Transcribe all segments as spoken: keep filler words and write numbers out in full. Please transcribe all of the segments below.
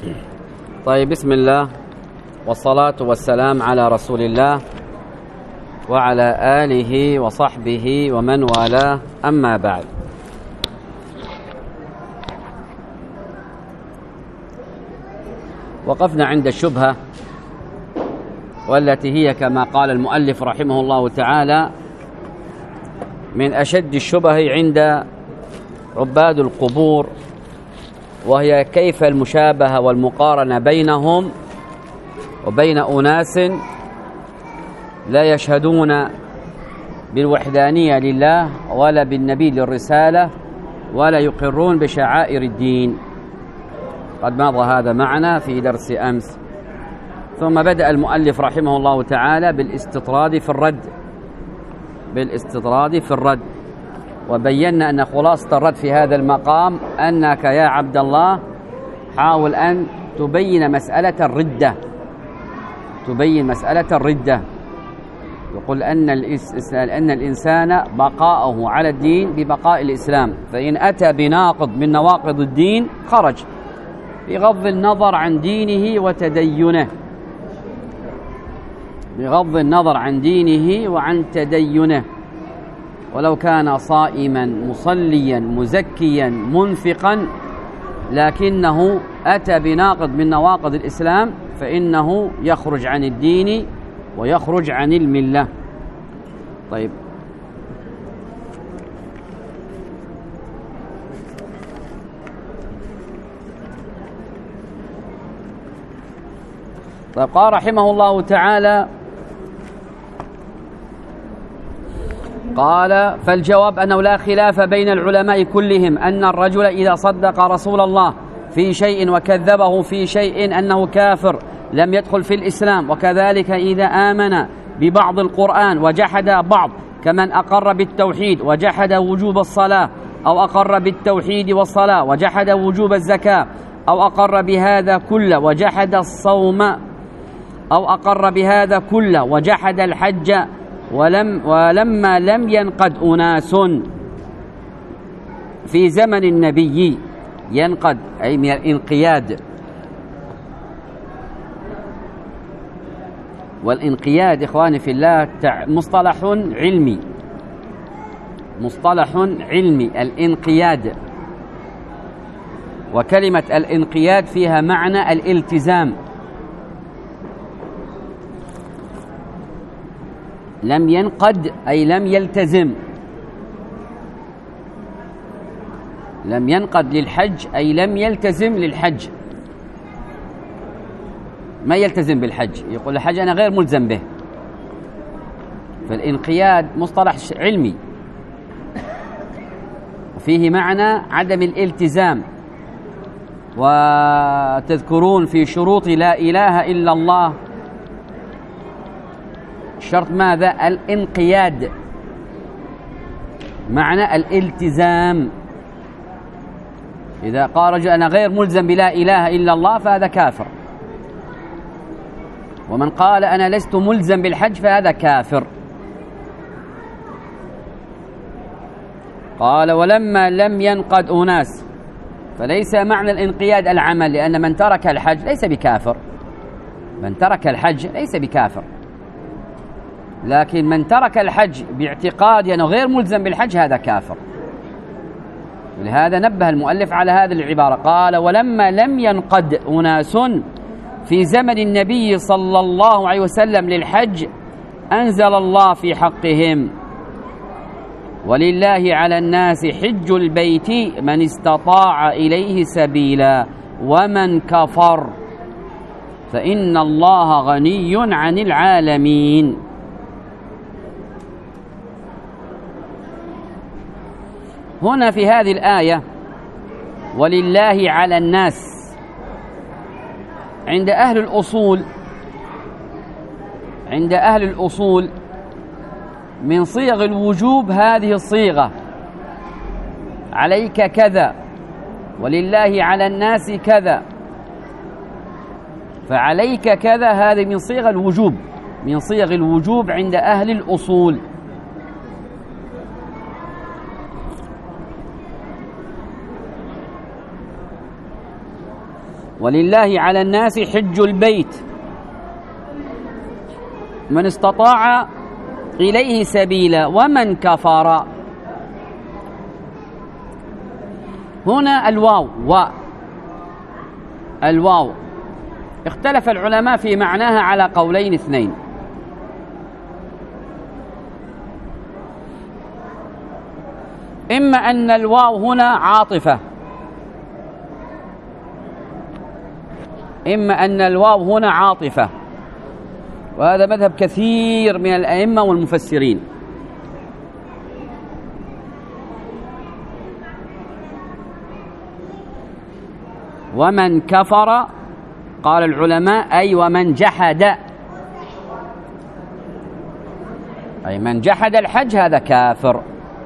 طيب، بسم الله والصلاة والسلام على رسول الله وعلى آله وصحبه ومن والاه، أما بعد. وقفنا عند الشبهة، والتي هي كما قال المؤلف رحمه الله تعالى من أشد الشبه عند عباد القبور، وهي كيف المشابهة والمقارنة بينهم وبين أناس لا يشهدون بالوحدانية لله ولا بالنبي للرسالة ولا يقرون بشعائر الدين. قد مضى هذا معنا في درس أمس. ثم بدأ المؤلف رحمه الله تعالى بالاستطراد في الرد بالاستطراد في الرد وبينا أن خلاصة الرد في هذا المقام أنك يا عبد الله حاول أن تبين مسألة الردة تبين مسألة الردة يقول أن أن الإنسان بقاءه على الدين ببقاء الإسلام، فإن أتى بناقض من نواقض الدين خرج بغض النظر عن دينه وتدينه بغض النظر عن دينه وعن تدينه ولو كان صائما مصليا مزكيا منفقا، لكنه أتى بناقض من نواقض الإسلام فإنه يخرج عن الدين ويخرج عن الملة. طيب، طيب قال رحمه الله تعالى، قال: فالجواب أنه لا خلاف بين العلماء كلهم أن الرجل إذا صدق رسول الله في شيء وكذبه في شيء أنه كافر لم يدخل في الإسلام، وكذلك إذا آمن ببعض القرآن وجحد بعض، كمن أقر بالتوحيد وجحد وجوب الصلاة، أو أقر بالتوحيد والصلاة وجحد وجوب الزكاة، أو أقر بهذا كله وجحد الصوم، أو أقر بهذا كله وجحد الحج، ولم ولما لم ينقد أناس في زمن النبي، ينقد أي من الانقياد، والانقياد إخواني في الله مصطلح علمي مصطلح علمي الانقياد، وكلمة الانقياد فيها معنى الالتزام. لم ينقد أي لم يلتزم، لم ينقد للحج أي لم يلتزم للحج، ما يلتزم بالحج، يقول الحج أنا غير ملزم به. فالانقياد مصطلح علمي وفيه معنى عدم الالتزام. وتذكرون في شروط لا إله إلا الله شرط ماذا؟ الانقياد، معنى الالتزام. إذا قال رجل أنا غير ملزم بلا إله إلا الله فهذا كافر، ومن قال أنا لست ملزم بالحج فهذا كافر. قال: ولما لم ينقد أناس، فليس معنى الانقياد العمل، لأن من ترك الحج ليس بكافر، من ترك الحج ليس بكافر، لكن من ترك الحج باعتقاد أنه غير ملزم بالحج هذا كافر. ولهذا نبه المؤلف على هذه العبارة، قال: ولما لم ينقد أناس في زمن النبي صلى الله عليه وسلم للحج أنزل الله في حقهم: ولله على الناس حج البيت من استطاع إليه سبيلا ومن كفر فإن الله غني عن العالمين. هنا في هذه الآية ولله على الناس، عند أهل الأصول عند أهل الأصول من صيغ الوجوب هذه الصيغة: عليك كذا، ولله على الناس كذا. فعليك كذا هذه من صيغ الوجوب من صيغ الوجوب عند أهل الأصول. ولله على الناس حج البيت من استطاع إليه سبيلا ومن كفر. هنا الواو و الواو اختلف العلماء في معناها على قولين اثنين. إما أن الواو هنا عاطفة إما أن الواو هنا عاطفة وهذا مذهب كثير من الأئمة والمفسرين. ومن كفر قال العلماء أي ومن جحد، أي من جحد الحج هذا كافر.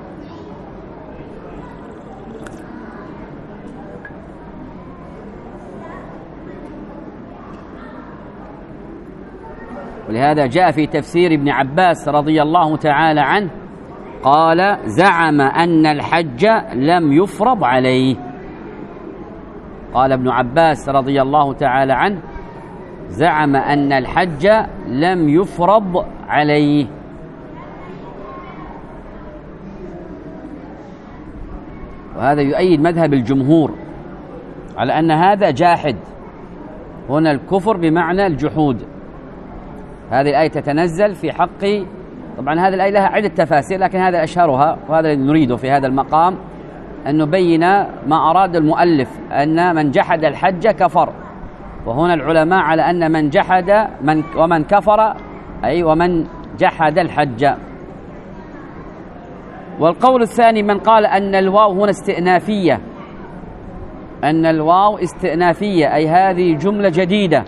ولهذا جاء في تفسير ابن عباس رضي الله تعالى عنه قال زعم أن الحج لم يفرض عليه. قال ابن عباس رضي الله تعالى عنه زعم أن الحج لم يفرض عليه. وهذا يؤيد مذهب الجمهور على أن هذا جاحد. هنا الكفر بمعنى الجحود. هذه الآية تتنزل في حق، طبعا هذه الآية لها عدة تفاسير لكن هذا أشهرها وهذا الذي نريده في هذا المقام، أن نبين ما أراد المؤلف أن من جحد الحج كفر. وهنا العلماء على أن من جحد من ومن كفر أي ومن جحد الحج. والقول الثاني من قال أن الواو هنا استئنافية، أن الواو استئنافية أي هذه جملة جديدة،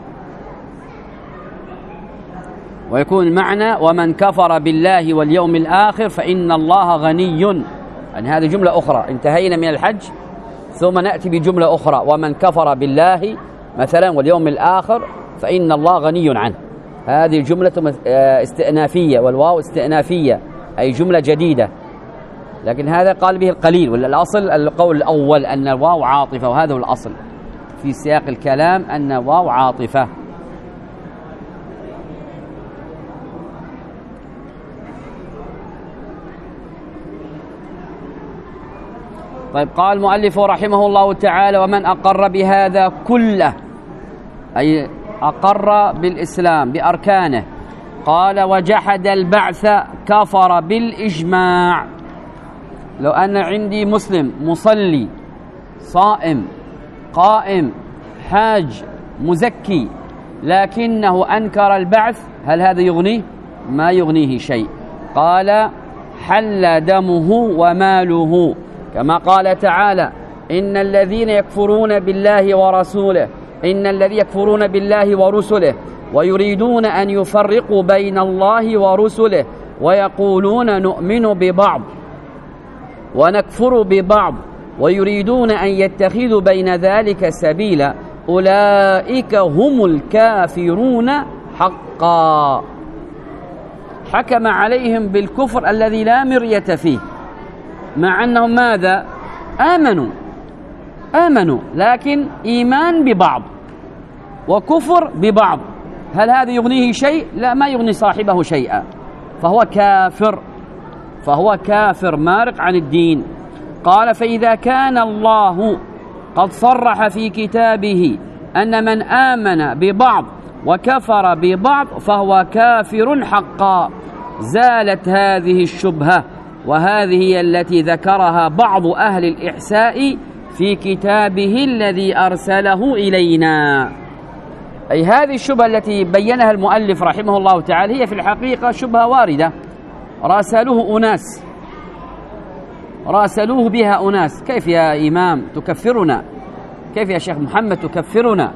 ويكون المعنى ومن كفر بالله واليوم الآخر فإن الله غني. يعني هذه جملة أخرى، انتهينا من الحج ثم نأتي بجملة أخرى ومن كفر بالله مثلا واليوم الآخر فإن الله غني عنه. هذه جملة استئنافية والواو استئنافية أي جملة جديدة، لكن هذا قال به القليل، والأصل القول الأول أن الواو عاطفة، وهذا هو الأصل في سياق الكلام أن الواو عاطفة. طيب قال المؤلف رحمه الله تعالى ومن أقر بهذا كله أي أقر بالإسلام بأركانه، قال وجحد البعث كفر بالإجماع. لو أن عندي مسلم مصلي صائم قائم حاج مزكي لكنه أنكر البعث، هل هذا يغنيه؟ ما يغنيه شيء. قال حل دمه وماله، كما قال تعالى إن الذين يكفرون بالله ورسوله إن الذين يكفرون بالله ورسله ويريدون أن يفرقوا بين الله ورسله ويقولون نؤمن ببعض ونكفر ببعض ويريدون أن يتخذوا بين ذلك سبيلا أولئك هم الكافرون حقا. حكم عليهم بالكفر الذي لا مرية فيه، مع أنهم ماذا؟ آمنوا آمنوا لكن إيمان ببعض وكفر ببعض. هل هذا يغنيه شيء؟ لا، ما يغني صاحبه شيئا، فهو كافر فهو كافر مارق عن الدين. قال فإذا كان الله قد صرح في كتابه أن من آمن ببعض وكفر ببعض فهو كافر حقا زالت هذه الشبهة، وهذه هي التي ذكرها بعض أهل الإحساء في كتابه الذي أرسله إلينا. أي هذه الشبهة التي بينها المؤلف رحمه الله تعالى هي في الحقيقة شبهة واردة راسلوه أناس راسلوه بها أناس. كيف يا إمام تكفرنا؟ كيف يا شيخ محمد تكفرنا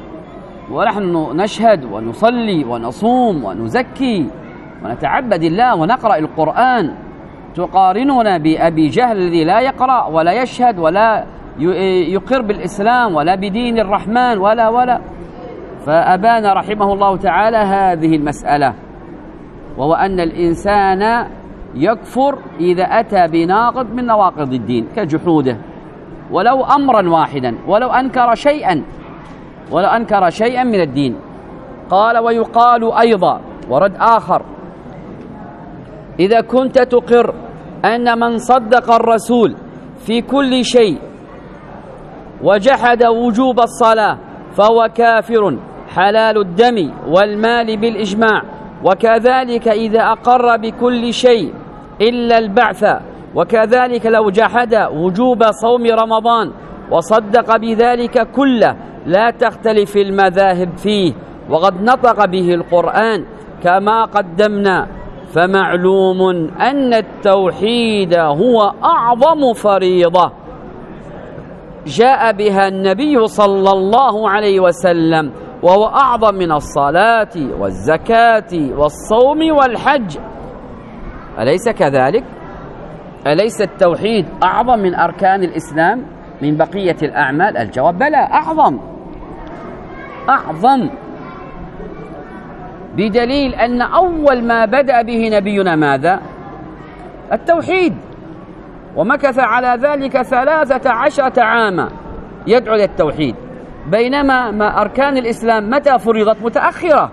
ونحن نشهد ونصلي ونصوم ونزكي ونتعبد الله ونقرأ القرآن؟ تقارننا بأبي جهل الذي لا يقرأ ولا يشهد ولا يقر بالإسلام ولا بدين الرحمن ولا ولا فأبان رحمه الله تعالى هذه المسألة، وهو أن الإنسان يكفر إذا أتى بناقض من نواقض الدين كجحوده ولو أمرا واحدا، ولو أنكر شيئا ولو أنكر شيئا من الدين. قال ويقال أيضا ورد آخر: إذا كنت تقر أن من صدق الرسول في كل شيء وجحد وجوب الصلاة فهو كافر حلال الدم والمال بالإجماع، وكذلك إذا أقر بكل شيء إلا البعث، وكذلك لو جحد وجوب صوم رمضان وصدق بذلك كله لا تختلف المذاهب فيه، وقد نطق به القرآن كما قدمنا. فمعلوم أن التوحيد هو أعظم فريضة جاء بها النبي صلى الله عليه وسلم، وهو أعظم من الصلاة والزكاة والصوم والحج. أليس كذلك؟ أليس التوحيد أعظم من أركان الإسلام من بقية الأعمال؟ الجواب بلى، أعظم أعظم، بدليل أن أول ما بدأ به نبينا ماذا؟ التوحيد، ومكث على ذلك ثلاثة عشرة عاما يدعو للتوحيد، بينما ما أركان الإسلام متى فرضت؟ متأخرة.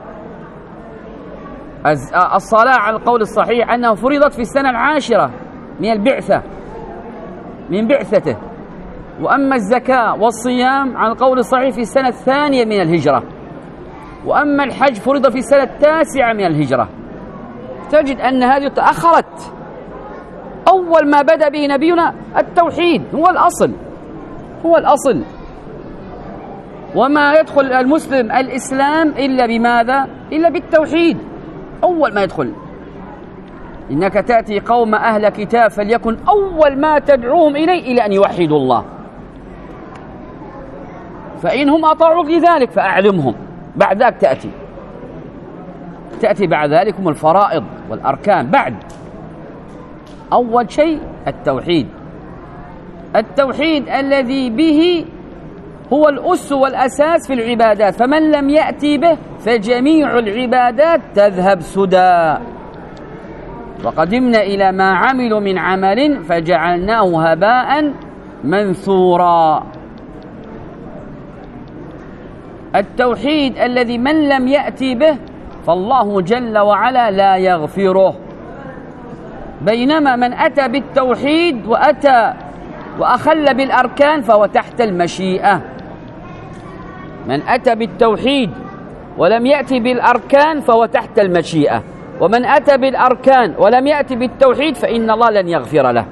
الصلاة على القول الصحيح أنها فرضت في السنة العاشرة من البعثة، من بعثته. وأما الزكاة والصيام على القول الصحيح في السنة الثانية من الهجرة. وأما الحج فرض في السنة التاسعة من الهجرة. تجد أن هذه تأخرت. أول ما بدأ به نبينا التوحيد، هو الأصل، هو الأصل. وما يدخل المسلم الإسلام إلا بماذا؟ إلا بالتوحيد، أول ما يدخل. إنك تأتي قوم أهل كتاب فليكن أول ما تدعوهم إليه إلى أن يوحدوا الله، فإنهم أطاعوك لذلك فأعلمهم. بعد ذلك تأتي تأتي بعد ذلك الفرائض والأركان. بعد أول شيء التوحيد، التوحيد الذي به هو الأس والأساس في العبادات، فمن لم يأتي به فجميع العبادات تذهب سدى. وقدمنا إلى ما عملوا من عمل فجعلناه هباء منثورا. التوحيد الذي من لم يأتي به فالله جل وعلا لا يغفره، بينما من أتى بالتوحيد وأتى وأخل بالأركان فهو تحت المشيئة. من أتى بالتوحيد ولم يأتي بالأركان فهو تحت المشيئة، ومن أتى بالأركان ولم يأتي بالتوحيد فإن الله لن يغفر له.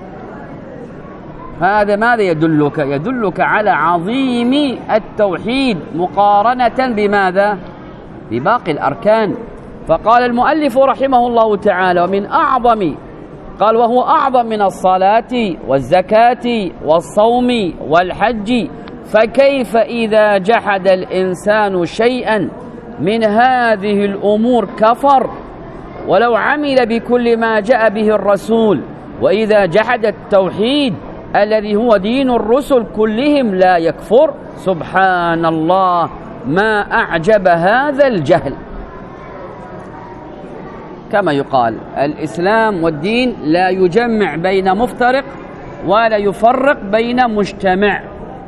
هذا ماذا يدلك؟ يدلك على عظيم التوحيد مقارنة بماذا؟ بباقي الأركان. فقال المؤلف رحمه الله تعالى: ومن أعظم، قال وهو أعظم من الصلاة والزكاة والصوم والحج، فكيف إذا جحد الإنسان شيئا من هذه الأمور كفر ولو عمل بكل ما جاء به الرسول؟ وإذا جحد التوحيد الذي هو دين الرسل كلهم لا يكفر. سبحان الله، ما أعجب هذا الجهل. كما يقال الإسلام والدين لا يجمع بين مفترق ولا يفرق بين مجتمع،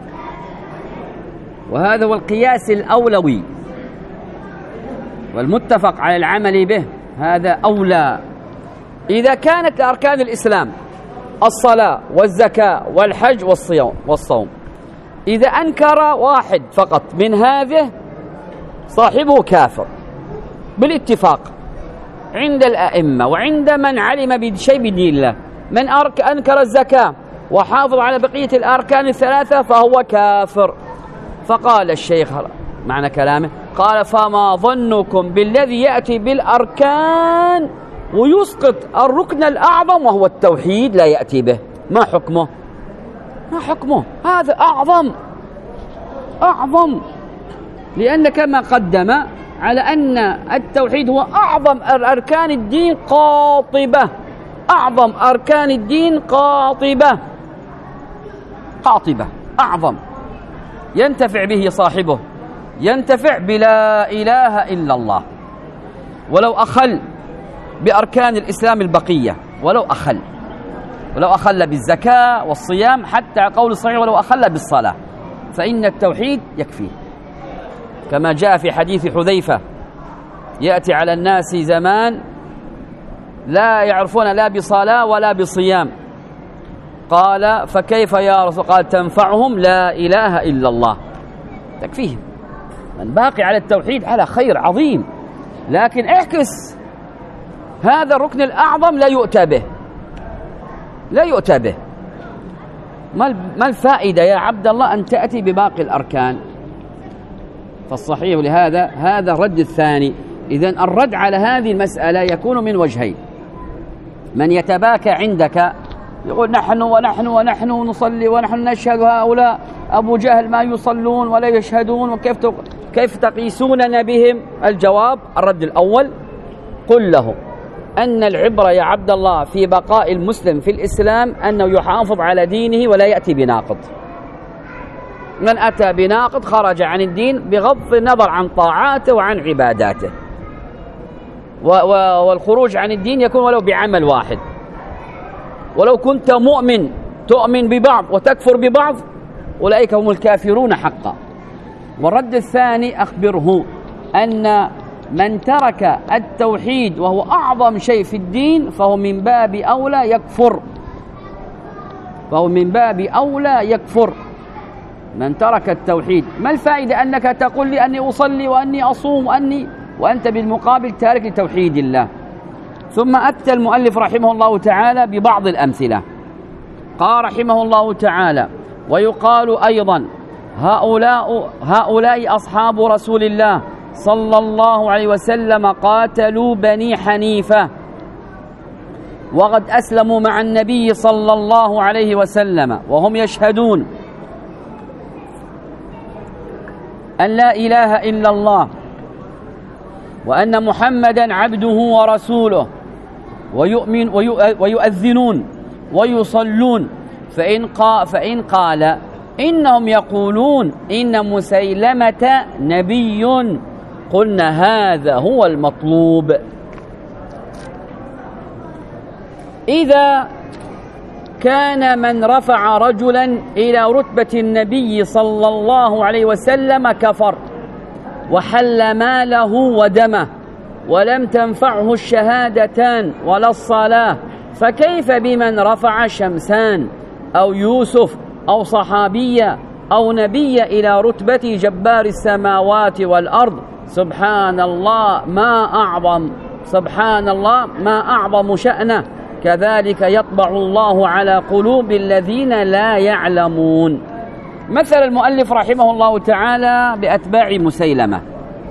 وهذا هو القياس الأولوي والمتفق على العمل به، هذا أولى. إذا كانت أركان الإسلام الصلاة والزكاة والحج والصيام والصوم، إذا أنكر واحد فقط من هذه صاحبه كافر بالاتفاق عند الأئمة وعند من علم بشيء بدين الله. من أنكر الزكاة وحافظ على بقية الأركان الثلاثة فهو كافر. فقال الشيخ معنى كلامه، قال: فما ظنكم بالذي يأتي بالأركان ويسقط الركن الأعظم وهو التوحيد لا يأتي به؟ ما حكمه؟ ما حكمه؟ هذا أعظم أعظم، لأن كما قدم على أن التوحيد هو أعظم أركان الدين قاطبة، أعظم أركان الدين قاطبة قاطبة أعظم، ينتفع به صاحبه، ينتفع بلا إله إلا الله، ولو أخل بأركان الإسلام البقية، ولو أخل ولو أخل بالزكاة والصيام، حتى قول الصحيح ولو أخل بالصلاة، فإن التوحيد يكفيه. كما جاء في حديث حذيفة: يأتي على الناس زمان لا يعرفون لا بصلاة ولا بصيام. قال: فكيف يا رسول؟ قال: تنفعهم لا إله إلا الله، تكفيهم. من باقي على التوحيد على خير عظيم، لكن اعكس هذا الركن الأعظم لا يؤتى به، لا يؤتى به. ما الفائدة يا عبد الله أن تأتي بباقي الأركان؟ فالصحيح لهذا هذا الرد الثاني. إذن الرد على هذه المسألة يكون من وجهين: من يتباكى عندك يقول نحن ونحن ونحن نصلي ونحن نشهد، هؤلاء أبو جهل ما يصلون ولا يشهدون، وكيف كيف تقيسوننا بهم؟ الجواب: الرد الأول: قل له أن العبرة يا عبد الله في بقاء المسلم في الإسلام أنه يحافظ على دينه ولا يأتي بناقض. من أتى بناقض خرج عن الدين بغض النظر عن طاعاته وعن عباداته، والخروج عن الدين يكون ولو بعمل واحد. ولو كنت مؤمن تؤمن ببعض وتكفر ببعض، أولئك هم الكافرون حقا. والرد الثاني: أخبره أن من ترك التوحيد وهو أعظم شيء في الدين فهو من باب أولى يكفر، فهو من باب أولى يكفر من ترك التوحيد. ما الفائدة أنك تقول لي أني أصلي وأني أصوم وأني وأنت بالمقابل تارك لتوحيد الله؟ ثم أتى المؤلف رحمه الله تعالى ببعض الأمثلة. قال رحمه الله تعالى: ويقال أيضا هؤلاء هؤلاء أصحاب رسول الله صلى الله عليه وسلم قاتلوا بني حنيفة وقد أسلموا مع النبي صلى الله عليه وسلم وهم يشهدون أن لا إله إلا الله وأن محمدا عبده ورسوله، ويؤمن ويؤذنون ويصلون، فإن قال, فإن قال إنهم يقولون إن مسيلمة نبي، قلنا هذا هو المطلوب. إذا كان من رفع رجلا إلى رتبة النبي صلى الله عليه وسلم كفر وحل ماله ودمه ولم تنفعه الشهادتان ولا الصلاة، فكيف بمن رفع شمسان أو يوسف أو صحابية أو نبي إلى رتبة جبار السماوات والأرض؟ سبحان الله ما أعظم سبحان الله ما أعظم شأنه. كذلك يطبع الله على قلوب الذين لا يعلمون. مثل المؤلف رحمه الله تعالى بأتباع مسيلمة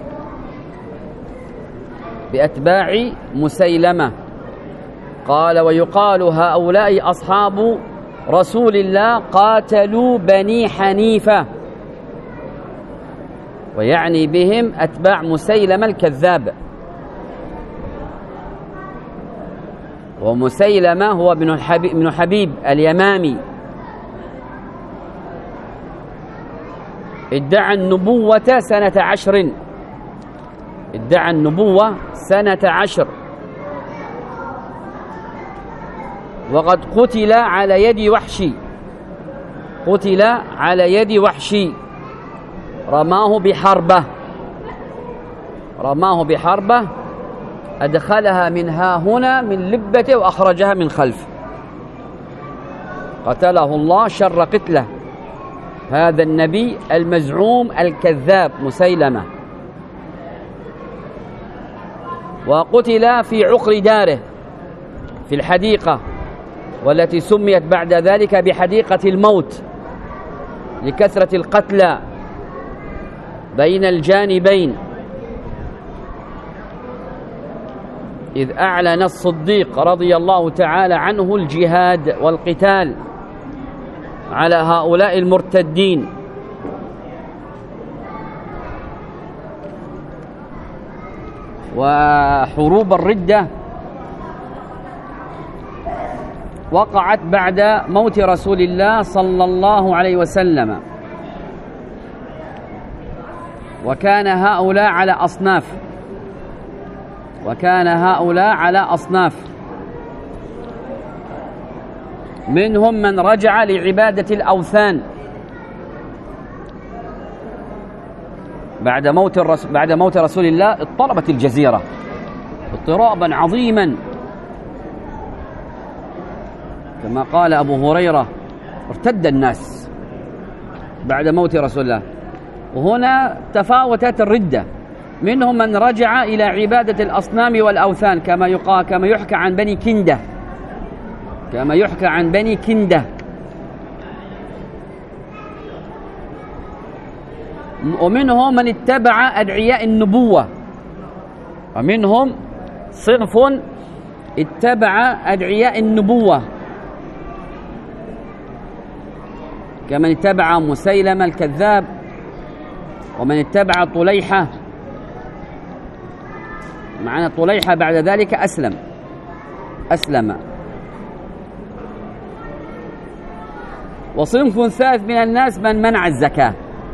بأتباع مسيلمة قال: ويقال هؤلاء أصحاب رسول الله قاتلوا بني حنيفة، ويعني بهم أتباع مسيلمة الكذاب. ومسيلمة هو ابن حبيب, ابن حبيب اليمامي، ادعى النبوة سنة عشر ادعى النبوة سنة عشر وقد قتل على يد وحشي قتل على يد وحشي رماه بحربة رماه بحربة أدخلها من ها هنا من لبته وأخرجها من خلف، قتله الله شر قتله هذا النبي المزعوم الكذاب مسيلمة. وقتل في عقر داره في الحديقة، والتي سميت بعد ذلك بحديقة الموت لكثرة القتلى بين الجانبين، إذ أعلن الصديق رضي الله تعالى عنه الجهاد والقتال على هؤلاء المرتدين. وحروب الردة وقعت بعد موت رسول الله صلى الله عليه وسلم، وكان هؤلاء على أصناف وكان هؤلاء على أصناف منهم من رجع لعبادة الأوثان، بعد موت الرسول بعد موت رسول الله اضطربت الجزيرة اضطرابا عظيما، كما قال أبو هريرة ارتد الناس بعد موت رسول الله. وهنا تفاوتت الردة، منهم من رجع إلى عبادة الأصنام والأوثان كما يقال كما يحكى عن بني كندة كما يحكى عن بني كندة ومنهم من اتبع أدعياء النبوة، ومنهم صنف اتبع أدعياء النبوة كمن اتبع مسيلمة الكذاب، ومن اتبع طليحة، معنى طليحة بعد ذلك أسلم أسلم وصنف ثالث من الناس من منع الزكاة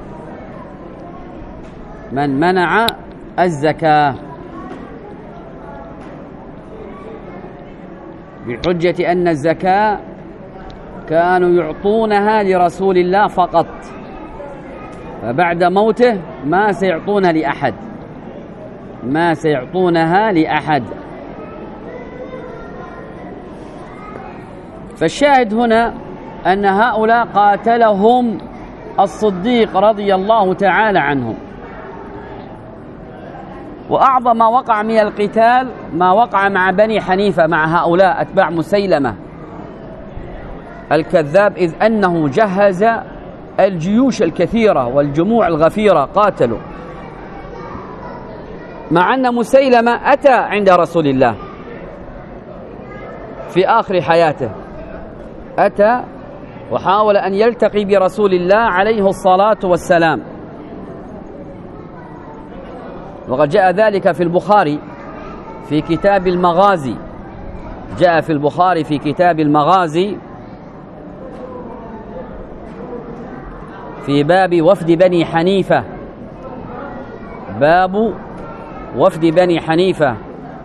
من منع الزكاة بحجة أن الزكاة كانوا يعطونها لرسول الله فقط، فبعد موته ما سيعطونها لأحد ما سيعطونها لأحد. فالشاهد هنا أن هؤلاء قاتلهم الصديق رضي الله تعالى عنهم. وأعظم ما وقع من القتال ما وقع مع بني حنيفة، مع هؤلاء أتباع مسيلمة الكذاب، إذ أنه جهز الجيوش الكثيرة والجموع الغفيرة قاتلوا، مع أن مسيلمة أتى عند رسول الله في آخر حياته، أتى وحاول أن يلتقي برسول الله عليه الصلاة والسلام، وقد جاء ذلك في البخاري في كتاب المغازي جاء في البخاري في كتاب المغازي في باب وفد بني حنيفة باب وفد بني حنيفة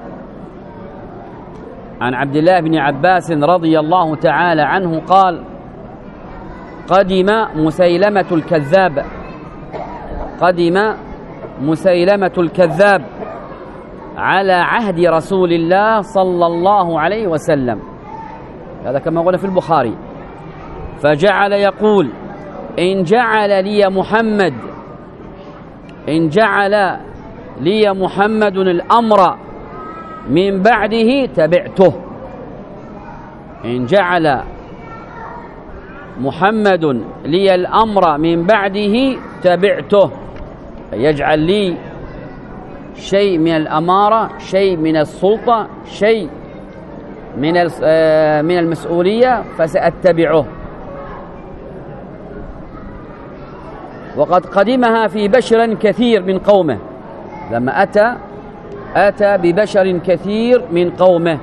عن عبد الله بن عباس رضي الله تعالى عنه قال: قدم مسيلمة الكذاب قدم مسيلمة الكذاب على عهد رسول الله صلى الله عليه وسلم، هذا كما قلنا في البخاري، فجعل يقول: إن جعل لي محمد إن جعل لي محمد الأمر من بعده تبعته إن جعل محمد لي الأمر من بعده تبعته، يجعل لي شيء من الأمارة، شيء من السلطة، شيء من من المسؤولية، فسأتبعه. وقد قدمها في بشر كثير من قومه، لما أتى أتى ببشر كثير من قومه،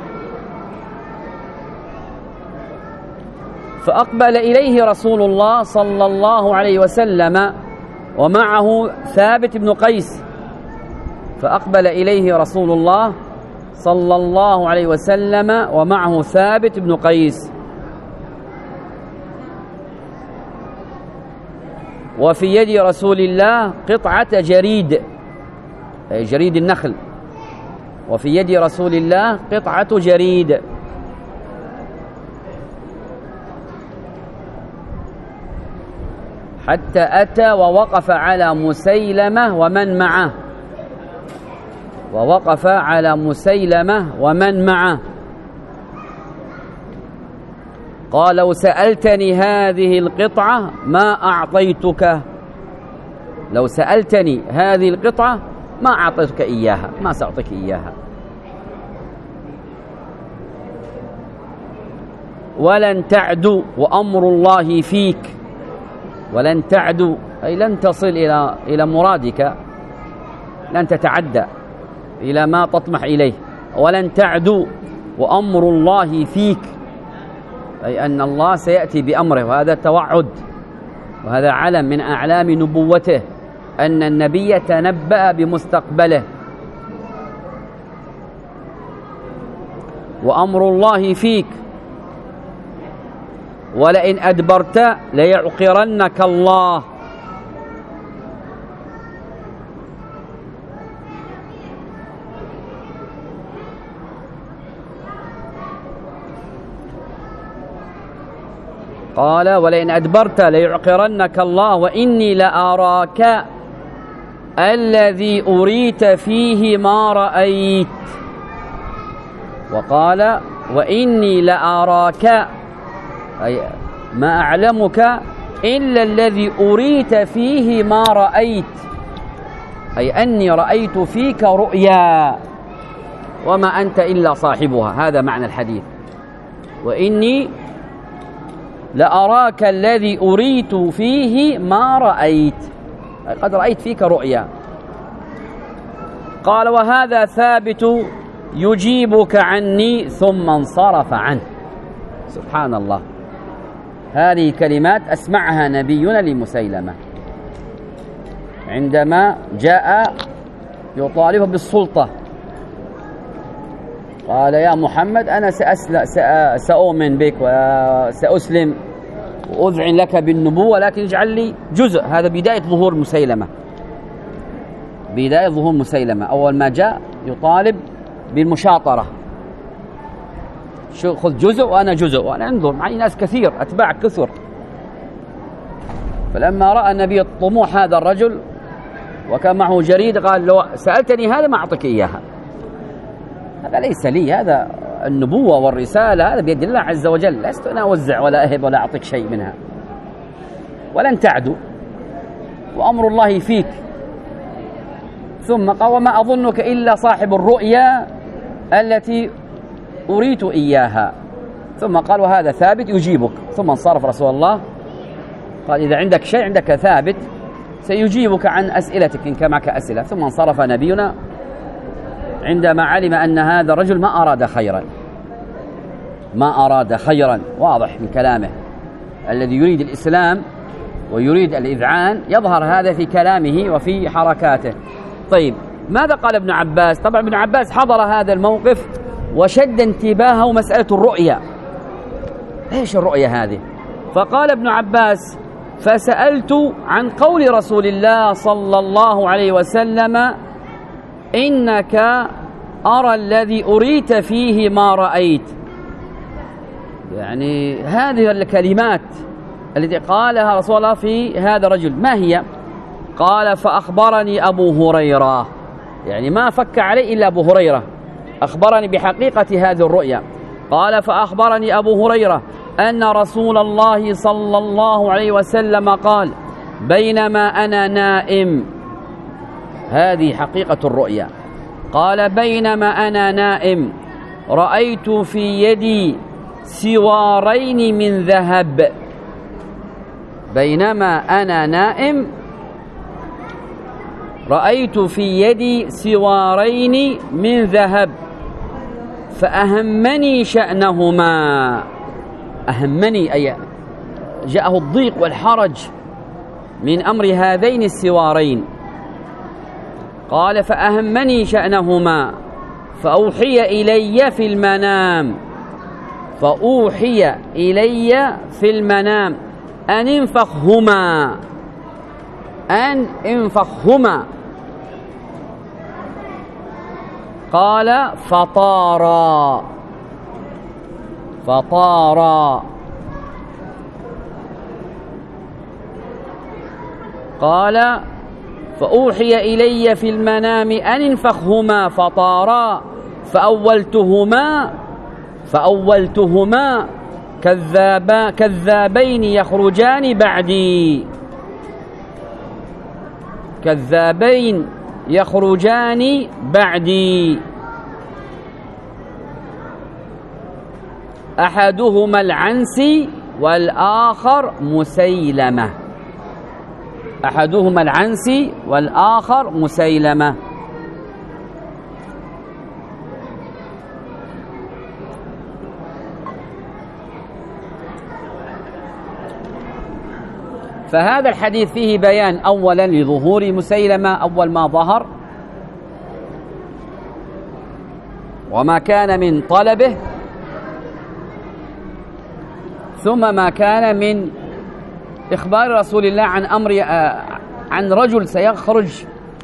فأقبل إليه رسول الله صلى الله عليه وسلم ومعه ثابت بن قيس فأقبل إليه رسول الله صلى الله عليه وسلم ومعه ثابت بن قيس، وفي يد رسول الله قطعة جريد أي جريد النخل، وفي يد رسول الله قطعة جريد. حتى أتى ووقف على مسيلمة ومن معه ووقف على مسيلمة ومن معه قال: لو سألتني هذه القطعة ما أعطيتك لو سألتني هذه القطعة ما أعطيتك إياها ما سأعطيك إياها ولن تعدو وأمر الله فيك. ولن تعدو أي لن تصل إلى إلى مرادك، لن تتعدى إلى ما تطمح إليه. ولن تعدو وأمر الله فيك أي أن الله سيأتي بأمره، وهذا توعد وهذا علم من أعلام نبوته أن النبي تنبأ بمستقبله. وأمر الله فيك ولئن أدبرت ليعقرنك الله قال ولئن أدبرت ليعقرنك الله وإني لأراك الذي أريت فيه ما رأيت. وقال وإني لأراك أي ما أعلمك إلا الذي أريت فيه ما رأيت، أي أني رأيت فيك رؤيا وما أنت إلا صاحبها. هذا معنى الحديث، وإني لأراك الذي أريت فيه ما رأيت، قد رأيت فيك رؤيا. قال وهذا ثابت يجيبك عني ثم انصرف عنه. سبحان الله، هذه كلمات أسمعها نبينا لمسيلمة عندما جاء يطالبه بالسلطة. قال يا محمد أنا سأؤمن بك وسأسلم وأذعن لك بالنبوة، لكن اجعل لي جزء. هذا بداية ظهور مسيلمة، بداية ظهور مسيلمة. أول ما جاء يطالب بالمشاطرة، شو خذ جزء وأنا جزء، وأنا انظر معي ناس كثير، أتباع كثر. فلما رأى النبي طموح هذا الرجل وكان معه جريد قال لو سألتني هذا ما أعطيك إياها، هذا ليس لي، هذا النبوة والرسالة هذا بيد الله عز وجل، لست أنا أوزع ولا أهب ولا أعطيك شيء منها، ولن تعدو وأمر الله فيك. ثم قال وما أظنك إلا صاحب الرؤيا التي أريت إياها. ثم قال وهذا ثابت يجيبك. ثم انصرف رسول الله قال إذا عندك شيء عندك ثابت سيجيبك عن أسئلتك إن كان معك أسئلة. ثم انصرف نبينا عندما علم أن هذا الرجل ما أراد خيرا، ما أراد خيرا، واضح من كلامه. الذي يريد الإسلام ويريد الإذعان يظهر هذا في كلامه وفي حركاته. طيب ماذا قال ابن عباس؟ طبعا ابن عباس حضر هذا الموقف وشد انتباهه مسألة الرؤيا. ايش الرؤيا هذه؟ فقال ابن عباس فسألت عن قول رسول الله صلى الله عليه وسلم إنك أرى الذي أريت فيه ما رأيت. يعني هذه الكلمات التي قالها رسول الله في هذا الرجل ما هي؟ قال فأخبرني أبو هريرة، يعني ما فك عليه إلا أبو هريرة أخبرني بحقيقة هذه الرؤيا. قال فأخبرني أبو هريرة أن رسول الله صلى الله عليه وسلم قال بينما أنا نائم، هذه حقيقة الرؤيا. قال بينما أنا نائم رأيت في يدي سوارين من ذهب. بينما أنا نائم رأيت في يدي سوارين من ذهب فأهمني شأنهما. أهمني أي جاءه الضيق والحرج من أمر هذين السوارين. قال فأهمني شأنهما فأوحي إلي في المنام، فأوحي إلي في المنام أن انفخهما، أن انفخهما. قال فطارا، فطارا. قال فأوحي إلي في المنام أن انفخهما فطارا فأولتهما فأولتهما كذابا كذابين يخرجان بعدي، كذابين يخرجان بعدي أحدهما العنسي والآخر مسيلمة، أحدهما العنسي والآخر مسيلمة. فهذا الحديث فيه بيان أولا لظهور مسيلمة أول ما ظهر وما كان من طلبه، ثم ما كان من إخبار رسول الله عن أمر عن رجل سيخرج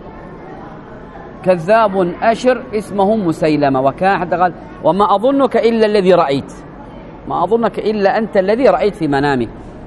كذاب أشر اسمه مسيلمة. وكان حتى قال وما أظنك إلا الذي رأيت، ما أظنك إلا أنت الذي رأيت في منامك.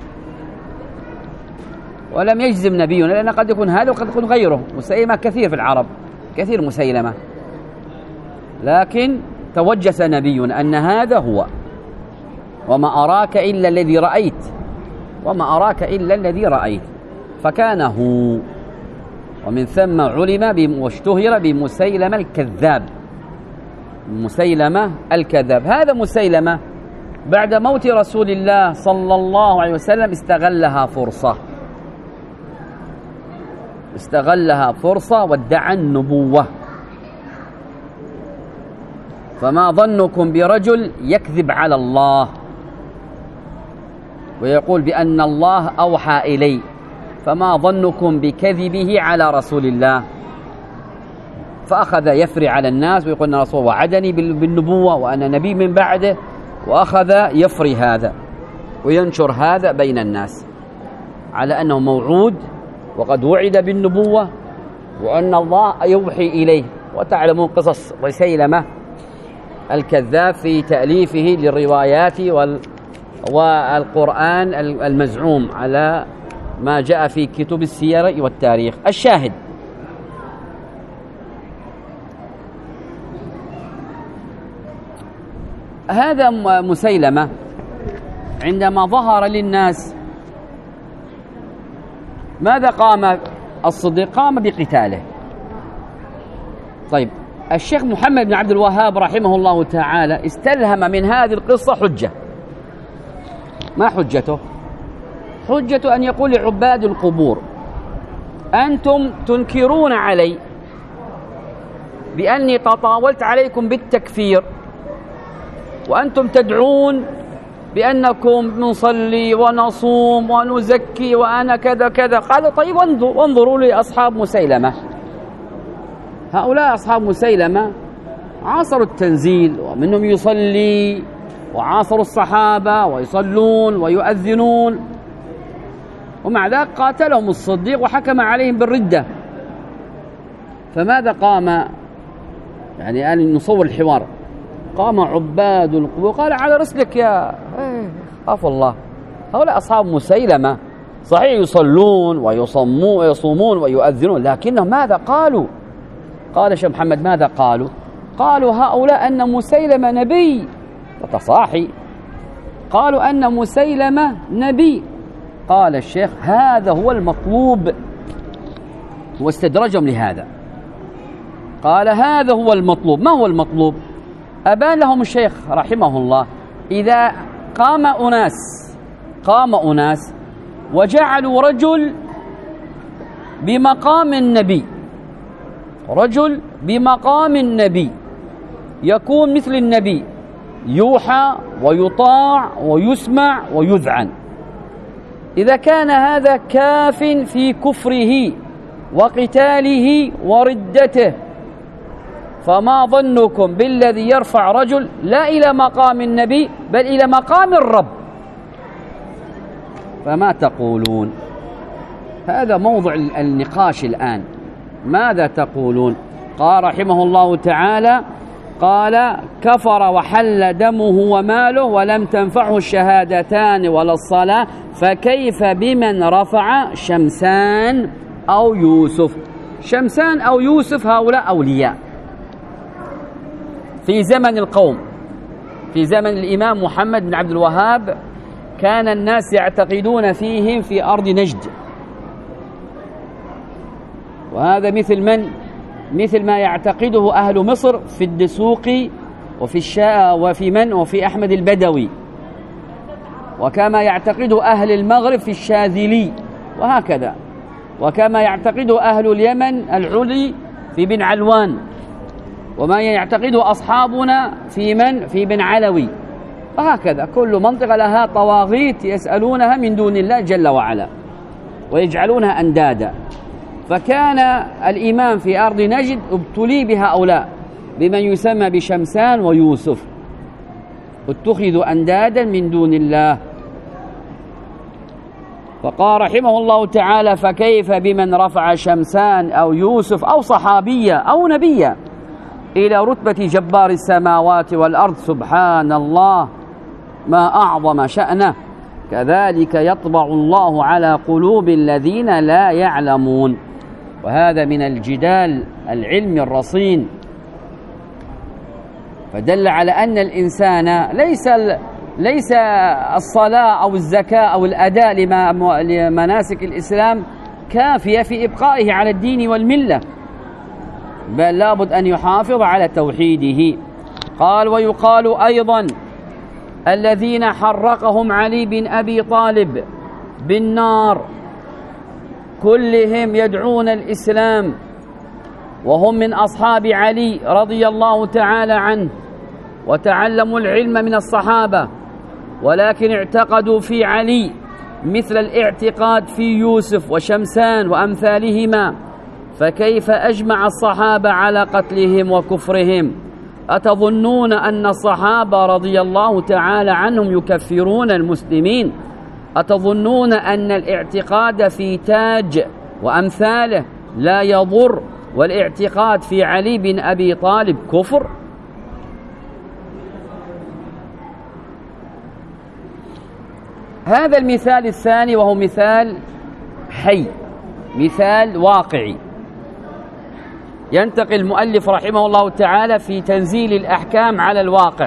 ولم يجزم نبينا، لأن قد يكون هذا وقد يكون غيره. مسيلمة كثير في العرب، كثير مسيلمة، لكن توجس نبينا أن هذا هو. وما أراك إلا الذي رأيت، وما أراك إلا الذي رأيت، فكان هو. ومن ثم علم واشتهر بمسيلمة الكذاب. مسيلمة الكذاب، هذا مسيلمة بعد موت رسول الله صلى الله عليه وسلم استغلها فرصة، استغلها فرصة وادعى النبوة. فما ظنكم برجل يكذب على الله ويقول بأن الله أوحى إلي، فما ظنكم بكذبه على رسول الله؟ فأخذ يفري على الناس ويقول أن الرسول وعدني بالنبوة وأنا نبي من بعده، وأخذ يفري هذا وينشر هذا بين الناس على أنه موعود وقد وعد بالنبوة وأن الله يوحي إليه. وتعلمون قصص مسيلمة الكذاب في تأليفه للروايات والقرآن المزعوم على ما جاء في كتب السير والتاريخ. الشاهد، هذا مسيلمة عندما ظهر للناس ماذا قام الصديق؟ قام بقتاله. طيب، الشيخ محمد بن عبد الوهاب رحمه الله تعالى استلهم من هذه القصة حجة. ما حجته؟ حجة أن يقول لعباد القبور: أنتم تنكرون علي بأني تطاولت عليكم بالتكفير، وأنتم تدعون بأنكم نصلي ونصوم ونزكي وأنا كذا كذا. قال: طيب وانظروا لي أصحاب مسيلمة. هؤلاء أصحاب مسيلمة عاصروا التنزيل ومنهم يصلي، وعاصروا الصحابة ويصلون ويؤذنون، ومع ذلك قاتلهم الصديق وحكم عليهم بالردة. فماذا قام؟ يعني الآن نصور الحوار. قام عباد القبور قال: على رسلك يا خاف الله، هؤلاء أصحاب مسيلمة صحيح يصلون ويصومون ويؤذنون، لكنهم ماذا قالوا؟ قال شيخ محمد: ماذا قالوا؟ قالوا هؤلاء أن مسيلمة نبي. وتصاحي قالوا أن مسيلمة نبي. قال الشيخ: هذا هو المطلوب، واستدرجهم لهذا. قال: هذا هو المطلوب. ما هو المطلوب؟ أبان لهم الشيخ رحمه الله: إذا قام أناس قام أناس وجعلوا رجل بمقام النبي، رجل بمقام النبي يكون مثل النبي، يوحى ويطاع ويسمع ويذعن، إذا كان هذا كاف في كفره وقتاله وردته، فما ظنكم بالذي يرفع رجل لا إلى مقام النبي بل إلى مقام الرب؟ فما تقولون؟ هذا موضع النقاش الآن. ماذا تقولون؟ قال رحمه الله تعالى: قال: كفر وحل دمه وماله ولم تنفعه الشهادتان ولا الصلاة، فكيف بمن رفع شمسان أو يوسف؟ شمسان أو يوسف هؤلاء أولياء في زمن القوم، في زمن الإمام محمد بن عبد الوهاب كان الناس يعتقدون فيهم في أرض نجد، وهذا مثل من؟ مثل ما يعتقده أهل مصر في الدسوقي وفي الشاء وفي من؟ وفي أحمد البدوي، وكما يعتقده أهل المغرب في الشاذلي، وهكذا، وكما يعتقده أهل اليمن العلي في بن علوان، وما يعتقده أصحابنا في من؟ في بن علوي، وهكذا. كل منطقة لها طواغيت يسألونها من دون الله جل وعلا ويجعلونها أندادا. فكان الإمام في أرض نجد ابتلي بهؤلاء بمن يسمى بشمسان ويوسف، اتخذوا أندادا من دون الله. فقال رحمه الله تعالى: فكيف بمن رفع شمسان أو يوسف أو صحابية أو نبيا إلى رتبة جبار السماوات والأرض؟ سبحان الله، ما أعظم شأنه، كذلك يطبع الله على قلوب الذين لا يعلمون. وهذا من الجدال العلمي الرصين، فدل على أن الإنسان ليس ليس الصلاة أو الزكاة أو الأداء لمناسك الإسلام كافية في إبقائه على الدين والملة، بل لابد أن يحافظ على توحيده. قال: ويقال أيضا: الذين حرقهم علي بن أبي طالب بالنار كلهم يدعون الإسلام، وهم من أصحاب علي رضي الله تعالى عنه، وتعلموا العلم من الصحابة، ولكن اعتقدوا في علي مثل الاعتقاد في يوسف وشمسان وأمثالهما، فكيف أجمع الصحابة على قتلهم وكفرهم؟ أتظنون أن الصحابة رضي الله تعالى عنهم يكفرون المسلمين؟ أتظنون أن الاعتقاد في تاج وأمثاله لا يضر، والاعتقاد في علي بن أبي طالب كفر؟ هذا المثال الثاني، وهو مثال حي، مثال واقعي، ينتقل المؤلف رحمه الله تعالى في تنزيل الأحكام على الواقع.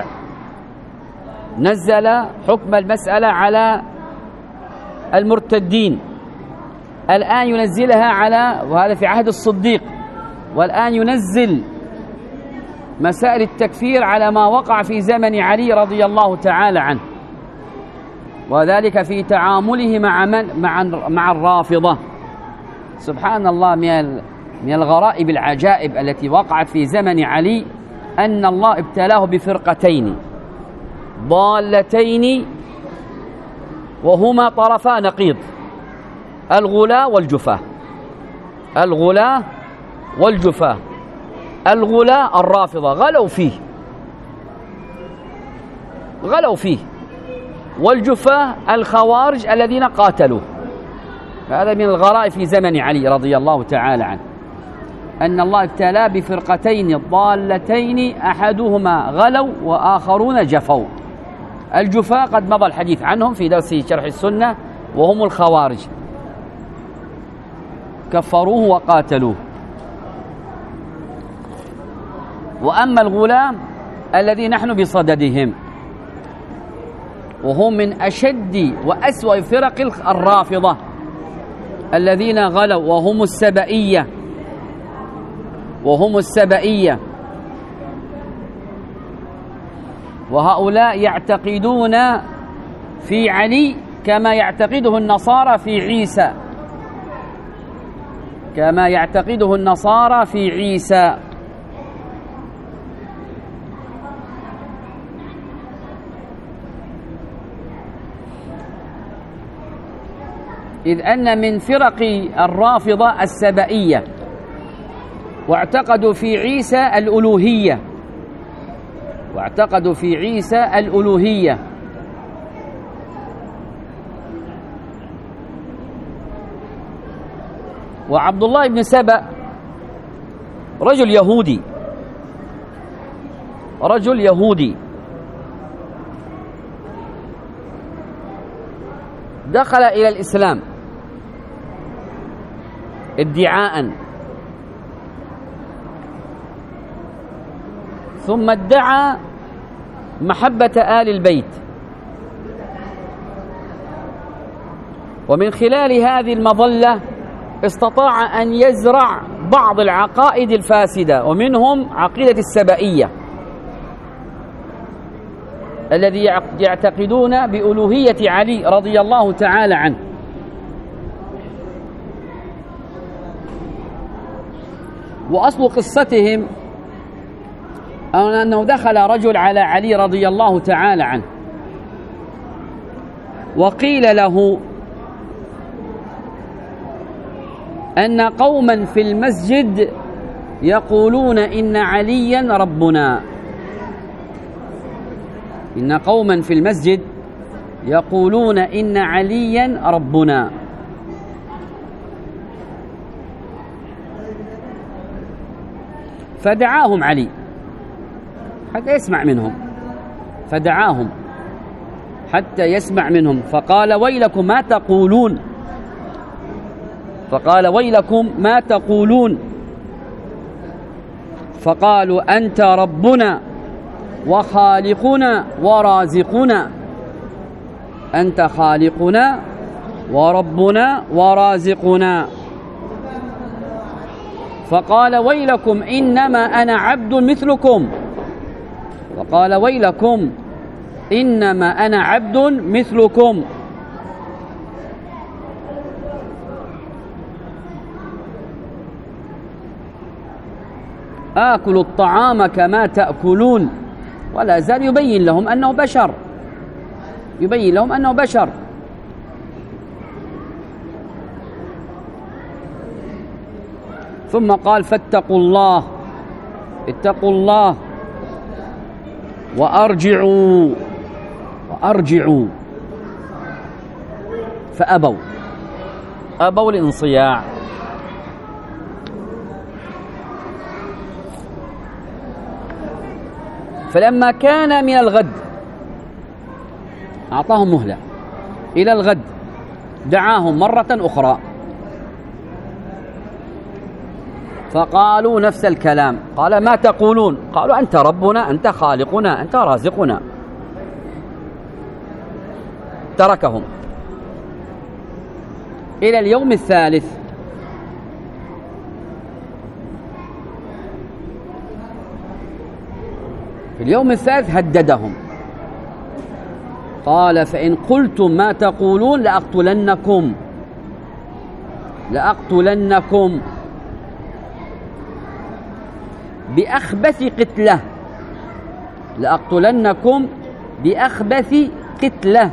نزل حكم المسألة على المرتدين، الآن ينزلها على، وهذا في عهد الصديق، والآن ينزل مسائل التكفير على ما وقع في زمن علي رضي الله تعالى عنه، وذلك في تعامله مع من مع مع الرافضة. سبحان الله، من من الغرائب العجائب التي وقعت في زمن علي أن الله ابتلاه بفرقتين ضالتين، وهما طرفا نقيض: الغلاة والجفاة. الغلاة والجفاة. الغلاة الرافضة غلوا فيه غلوا فيه والجفاة الخوارج الذين قاتلوه. هذا من الغرائب في زمن علي رضي الله تعالى عنه، أن الله ابتلى بفرقتين ضالتين، أحدهما غلوا وآخرون جفوا. الجفاة قد مضى الحديث عنهم في درس شرح السنة، وهم الخوارج، كفروه وقاتلوه. وأما الغلاة الذي نحن بصددهم، وهم من أشد وأسوأ فرق الرافضة الذين غلوا، وهم السبئية وهم السبئية وهؤلاء يعتقدون في علي كما يعتقده النصارى في عيسى كما يعتقده النصارى في عيسى إذ أن من فرق الرافضة السبئية، واعتقدوا في عيسى الألوهية واعتقدوا في عيسى الألوهية وعبد الله بن سبأ رجل يهودي رجل يهودي دخل إلى الإسلام ادعاء، ثم ادعى محبة آل البيت، ومن خلال هذه المظلة استطاع أن يزرع بعض العقائد الفاسدة، ومنهم عقيدة السبئية الذي يعتقدون بألوهية علي رضي الله تعالى عنه. وأصل قصتهم أنه دخل رجل على علي رضي الله تعالى عنه وقيل له أن قوما في المسجد يقولون إن عليا ربنا إن قوما في المسجد يقولون إن عليا ربنا فدعاهم علي حتى يسمع منهم، فدعاهم حتى يسمع منهم. فقال ويلكم ما تقولون فقال ويلكم ما تقولون فقالوا أنت ربنا وخالقنا ورازقنا، أنت خالقنا وربنا ورازقنا. فقال ويلكم إنما أنا عبد مثلكم فقال ويلكم إنما أنا عبد مثلكم. آكل الطعام كما تأكلون، ولا زال يبين لهم أنه بشر يبين لهم أنه بشر. ثم قال فاتقوا الله اتقوا الله وأرجعوا وأرجعوا فأبوا أبوا الانصياع. فلما كان من الغد أعطاهم مهلة إلى الغد، دعاهم مرة أخرى فقالوا نفس الكلام. قال ما تقولون؟ قالوا أنت ربنا أنت خالقنا أنت رازقنا. تركهم. إلى اليوم الثالث في اليوم الثالث هددهم، قال فإن قلتم ما تقولون لأقتلنكم لأقتلنكم بأخبث قتلة لأقتلنكم بأخبث قتلة.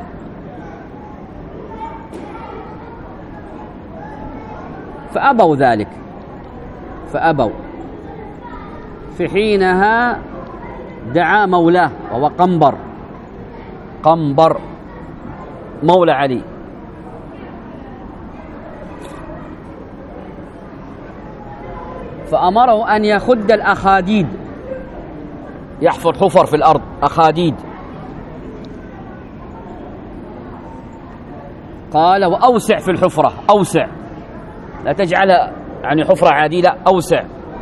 فأبوا ذلك فأبوا في حينها دعا مولاه وهو قنبر قنبر مولى علي، فأمره أن يخد الأخاديد، يحفر حفر في الأرض أخاديد. قال وأوسع في الحفرة، أوسع لا تجعل يعني حفرة عادية، أوسع،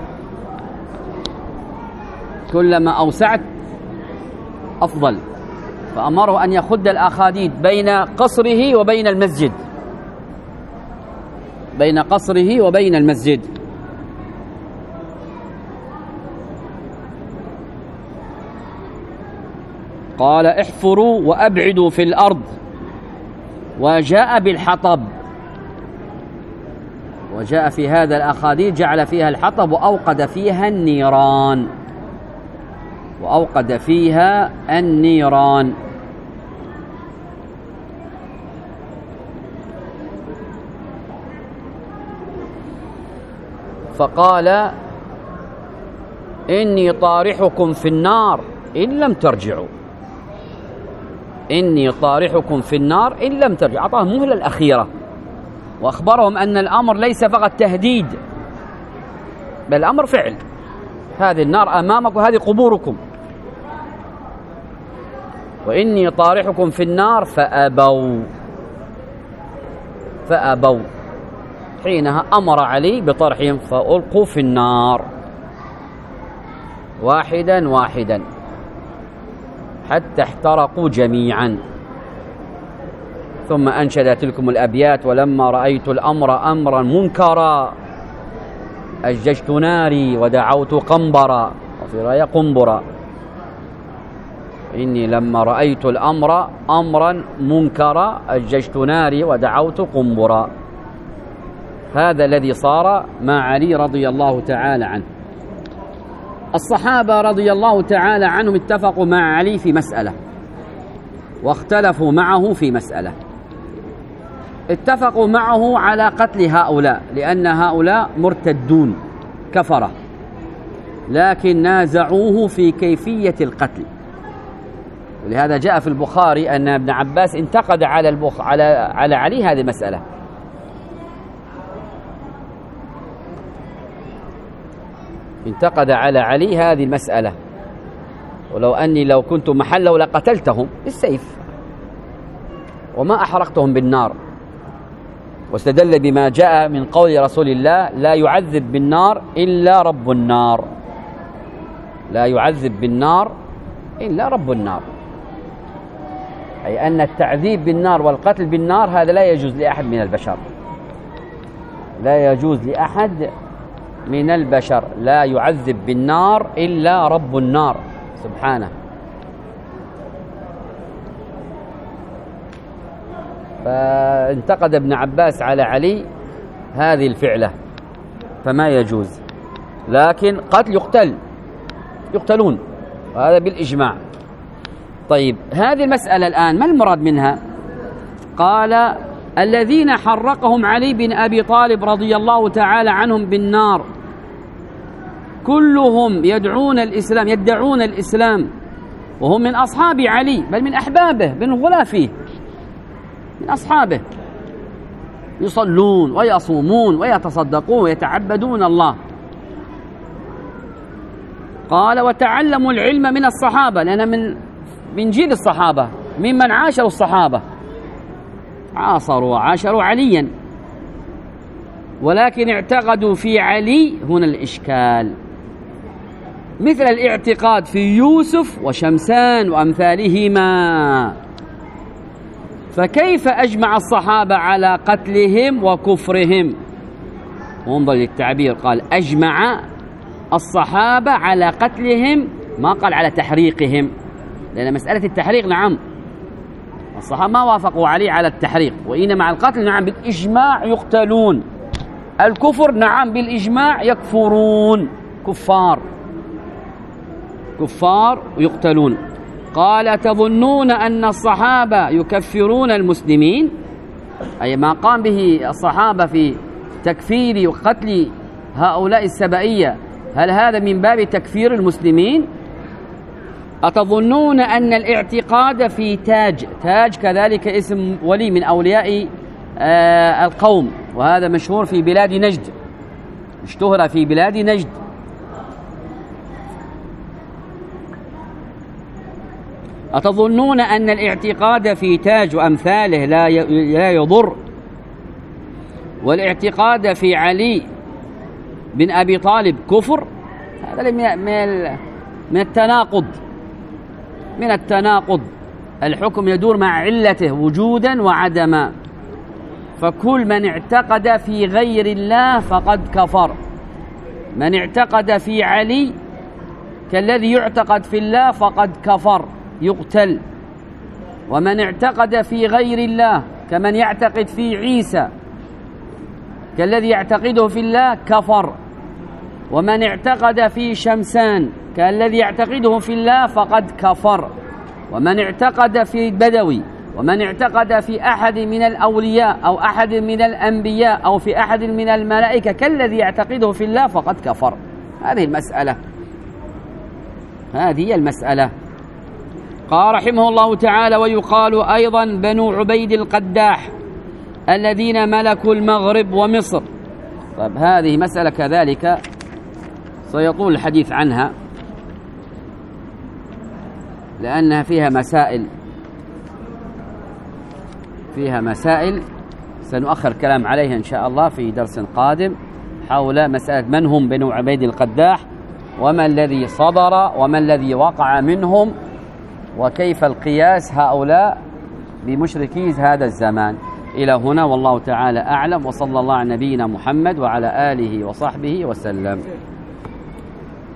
كلما أوسعت أفضل. فأمره أن يخد الأخاديد بين قصره وبين المسجد بين قصره وبين المسجد. قال احفروا وأبعدوا في الأرض، وجاء بالحطب، وجاء في هذا الأخاديد جعل فيها الحطب وأوقد فيها النيران وأوقد فيها النيران. فقال إني طارحكم في النار إن لم ترجعوا إني طارحكم في النار إن لم ترجعوا. أعطاهم مهلة الأخيرة وأخبرهم أن الأمر ليس فقط تهديد بل الأمر فعل. هذه النار أمامكم وهذه قبوركم، وإني طارحكم في النار. فأبوا فأبوا حينها أمر علي بطرحهم فألقوا في النار واحدا واحدا حتى احترقوا جميعا. ثم أنشد تلكم الأبيات: ولما رأيت الأمر أمرا منكرا أججت ناري ودعوت قنبرا، وفي رواية قنبرا. إني لما رأيت الأمر أمرا منكرا أججت ناري ودعوت قنبرا. هذا الذي صار مع علي رضي الله تعالى عنه. الصحابة رضي الله تعالى عنهم اتفقوا مع علي في مسألة واختلفوا معه في مسألة. اتفقوا معه على قتل هؤلاء لأن هؤلاء مرتدون كفرة، لكن نازعوه في كيفية القتل. ولهذا جاء في البخاري أن ابن عباس انتقد على البخ... على على علي هذه المسألة، انتقد على علي هذه المسألة، ولو أني لو كنت محله لقتلتهم بالسيف، وما أحرقتهم بالنار، واستدل بما جاء من قول رسول الله: لا يعذب بالنار إلا رب النار، لا يعذب بالنار إلا رب النار، أي أن التعذيب بالنار والقتل بالنار هذا لا يجوز لأحد من البشر، لا يجوز لأحد من البشر، لا يعذب بالنار إلا رب النار سبحانه. فانتقد ابن عباس على علي هذه الفعلة فما يجوز، لكن قتل يقتل يقتلون، وهذا بالإجماع. طيب، هذه المسألة الآن ما المراد منها؟ قال: الذين حرقهم علي بن أبي طالب رضي الله تعالى عنهم بالنار كلهم يدعون الإسلام يدعون الإسلام وهم من أصحاب علي، بل من أحبابه، من غلافه، من أصحابه، يصلون ويصومون ويتصدقون ويتعبدون الله. قال: وتعلموا العلم من الصحابة، لأن من من جيل الصحابة، ممن عاشروا الصحابة، عاصروا وعاشروا عليا، ولكن اعتقدوا في علي، هنا الإشكال، مثل الاعتقاد في يوسف وشمسان وأمثالهما. فكيف أجمع الصحابة على قتلهم وكفرهم؟ وانظر للتعبير، قال: أجمع الصحابة على قتلهم، ما قال على تحريقهم، لأن مسألة التحريق نعم الصحابة ما وافقوا عليه على التحريق، وإنما على القتل نعم بالإجماع يقتلون. الكفر نعم بالإجماع يكفرون، كفار كفار يقتلون. قال: تظنون أن الصحابة يكفرون المسلمين، أي ما قام به الصحابة في تكفير وقتل هؤلاء السبائية، هل هذا من باب تكفير المسلمين؟ أتظنون أن الاعتقاد في تاج، تاج كذلك اسم ولي من أولياء آه القوم، وهذا مشهور في بلاد نجد، اشتهر في بلاد نجد. أتظنون أن الاعتقاد في تاج وأمثاله لا لا يضر، والاعتقاد في علي بن أبي طالب كفر؟ هذا من التناقض، من التناقض. الحكم يدور مع علته وجودا وعدما، فكل من اعتقد في غير الله فقد كفر. من اعتقد في علي كالذي يعتقد في الله فقد كفر، يقتل. ومن اعتقد في غير الله كمن يعتقد في عيسى كالذي يعتقده في الله كفر. ومن اعتقد في شمسان كالذي يعتقده في الله فقد كفر. ومن اعتقد في بدوي، ومن اعتقد في أحد من الأولياء أو أحد من الأنبياء أو في أحد من الملائكة كالذي يعتقده في الله فقد كفر. هذه المسألة، هذه المسألة. قال رحمه الله تعالى: ويقال أيضا بنو عبيد القداح الذين ملكوا المغرب ومصر. طيب، هذه مسألة كذلك سيطول الحديث عنها، لأنها فيها مسائل فيها مسائل سنؤخر الكلام عليها إن شاء الله في درس قادم، حول مسألة من هم بنو عبيد القداح، وما الذي صدر وما الذي وقع منهم، وكيف القياس هؤلاء بمشركي هذا الزمان. إلى هنا والله تعالى أعلم، وصلى الله على نبينا محمد وعلى آله وصحبه وسلم.